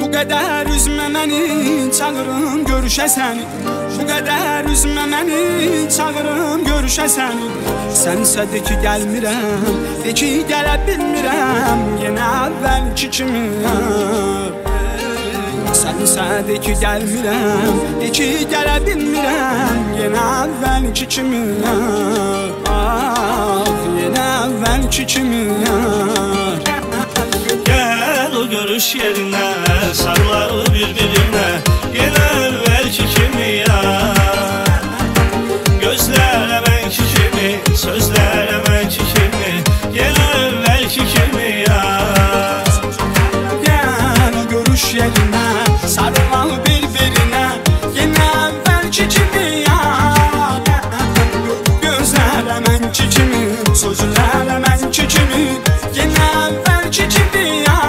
qədər üzmə məni, çağırım görüşə səni. Bu qədər üzmə məni, çağırım görüşə səni. Sənsə de ki gəlmirəm, de ki gələ bilmirəm, yenə əvvəlki kimi. Sənsə de ki gəlmirəm, de ki gələ bilmirəm, yenə əvvəlki kimi. Yenə əvvəlki kimi. Gel o görüş yerine, sarılalı birbirine, yine evvelki kimi ya. Gözler emenki kimi, sözler emenki kimi, yine evvelki kimi ya. Gel o görüş yerine, sarılalı birbirine, yine evvelki kimi ya. Gözler emenki kimi, sözler emenki kimi, yine evvelki kimi ya.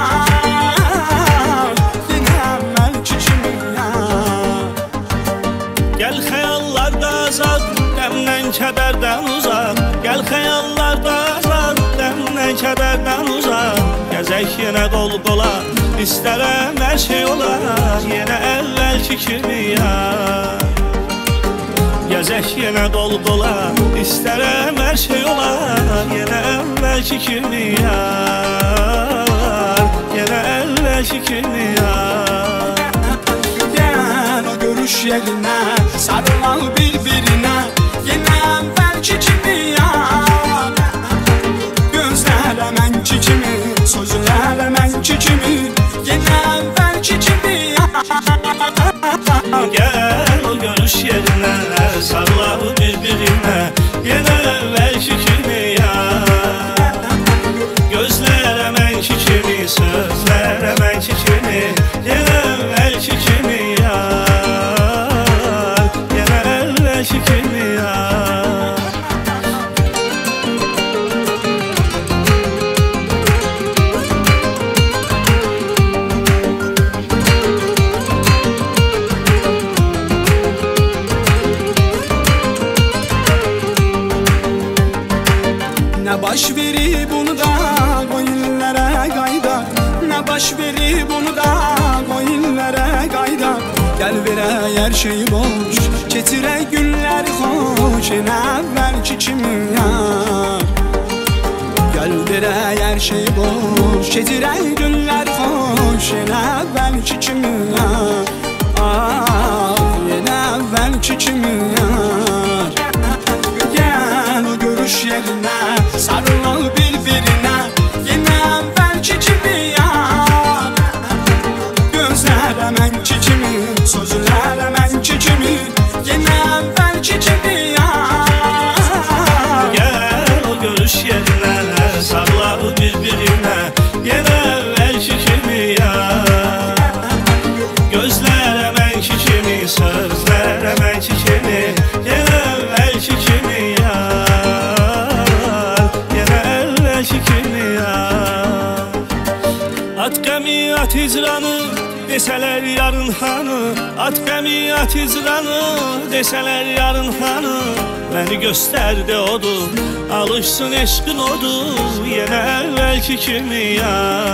Gel xəyallarda azad, qəmdən kədərdən uzaq. Gel xəyallarda azad, qəmdən kədərdən uzaq. Gəzək yenə qol qola, istərəm hər şey olar, yenə əvvəlki kimi ya. Gəzək yenə qol qola, istərəm hər şey olar, yenə əvvəlki kimi ya. Yenə əvvəlki kimi ya. Görüş yerine, sarılan birbirine, yine evvelki kimi ya. Gözler emenki kimi, sözler emenki kimi, yine evvelki kimi ya. Gel o görüş yerine, sarılan birbirine, yine evvelki kimi ya. Gözler emenki kimi, sözler emenki kimi, yine evvelki kimi ya. Kimi ya. Ne baş verib bunu da qoyunlara qayda. Ne baş verib bunu da qoyunlara qayda. Gel verək hər şey boş, keçirək günlər xoş, yenə əvvəlki kimi ya. Gel verək hər şey boş, keçirək günlər xoş, yenə əvvəlki kimi ya. Yenə əvvəlki kimi ya. Gel o görüş yerine, sarılan birbirine, yenə əvvəlki kimi ya. Gözlər əmenki kimi, sözlər əmenki kimi, yenə əvvəlki kimi ya. Gel o görüş yerine, sarılalı birbirine, yenə əvvəlki kimi ya. Gözlər əmenki kimi, sözlər əmenki kimi, yenə əvvəlki kimi ya. Yenə əvvəlki kimi ya. At qəmi, at icranı, desələr yarın hanı. At qəmi, at icranı, desələr yarın hanı. Məni göstərdi odur, alışsın eşqin odur, yenə əvvəlki kimi ya.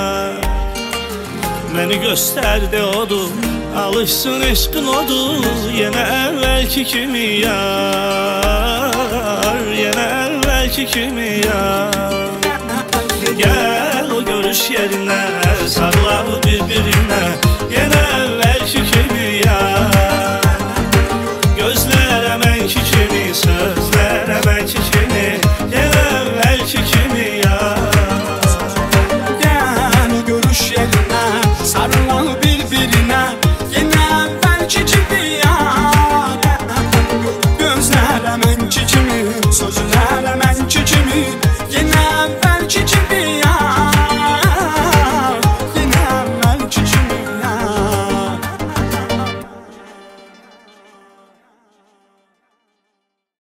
Məni göstərdi odur, alışsın eşqin odur, yenə əvvəlki kimi ya. Yenə əvvəlki kimi ya. Gel o görüş yerine, sarı